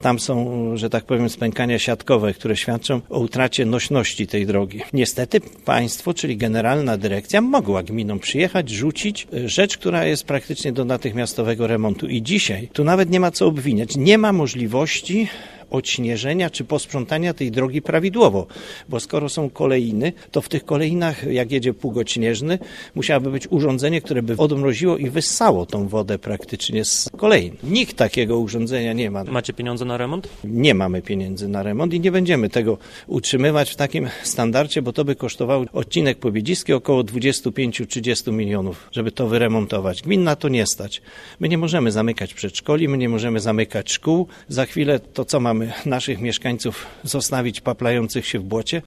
Tam są, że tak powiem, spękania siatkowe, które świadczą o utracie nośności tej drogi. Niestety państwo, czyli generalna dyrekcja, mogła gminom przyjechać, rzucić rzecz, która jest praktycznie do natychmiastowego remontu. I dzisiaj tu nawet nie ma co obwiniać. Nie ma możliwości odśnieżenia czy posprzątania tej drogi prawidłowo, bo skoro są kolejny, to w tych kolejnach, jak jedzie pług śnieżny, musiałoby być urządzenie, które by odmroziło i wyssało tą wodę praktycznie z kolejn. Nikt takiego urządzenia nie ma. Macie pieniądze na remont? Nie mamy pieniędzy na remont i nie będziemy tego utrzymywać w takim standardzie, bo to by kosztowało odcinek Pobiedziski około 25-30 milionów, żeby to wyremontować. Gmin na to nie stać. My nie możemy zamykać przedszkoli, my nie możemy zamykać szkół. Za chwilę to co mamy naszych mieszkańców zostawić paplających się w błocie?